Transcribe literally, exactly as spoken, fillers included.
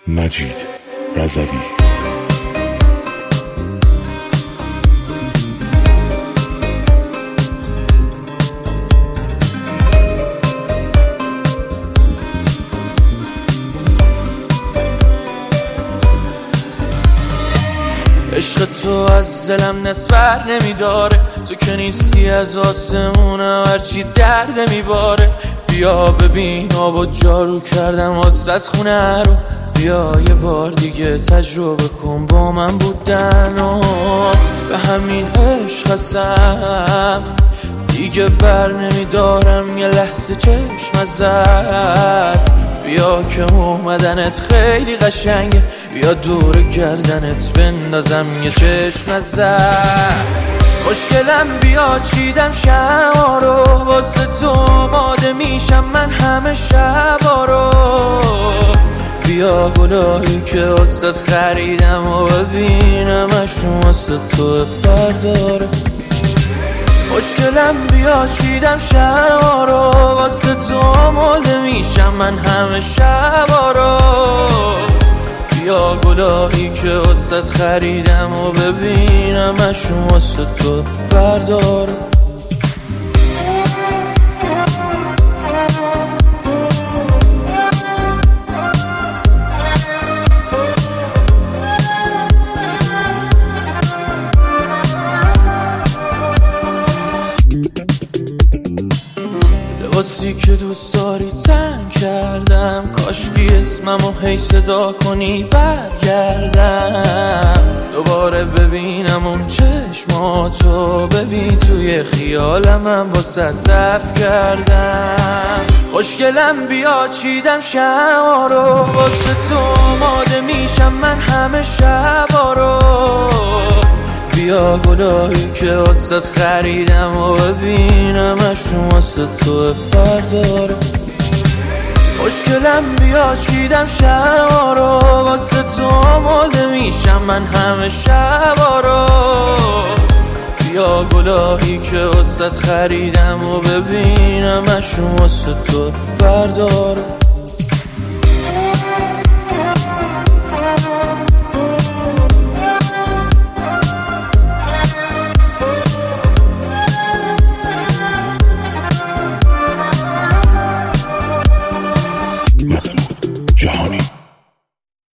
مجید رضوی. عشق تو از دلم نسبر نمیداره، تو که نیستی از آسمونم هرچی درد میباره. بیا ببین آب و جارو کردم واسط خونه رو، بیا یه بار دیگه تجربه کن با من بودن و به همین عشق هستم دیگه بر نمیدارم یه لحظه چشم ازت. بیا که اومدنت خیلی قشنگه، بیا دور گردنت بندازم یه چشم ازت. خوشگلم بیا چیدم شما رو، واسه تو آماده میشم من همه شبا رو. بیا گلایی که واسه خریدم و ببینم اشون واسه تو برداره. خوشگلم بیا چیدم شما رو، واسه تو آماده میشم من همه شبا رو. بیا گلایی که واسه خریدم و ببینم اشون واسه تو برداره. لباسی که دوست داری تن کردم، کاشکی اسممو هی صدا کنی برگردم. دوباره ببینم اون چشماتو، ببین توی خیالم من واسه ضعف کردم. خوشگلم بیا چیدم شما رو، واسه تو آماده میشم من همه شبا رو. بیا گلایی که واسه خریدم و ببینم اشون واسه تو برداره. خوشگلم بیا چیدم شما رو، واسه تو آماده میشم من همه شبا رو. بیا گلایی که واسه خریدم و ببینم اشون واسه تو برداره.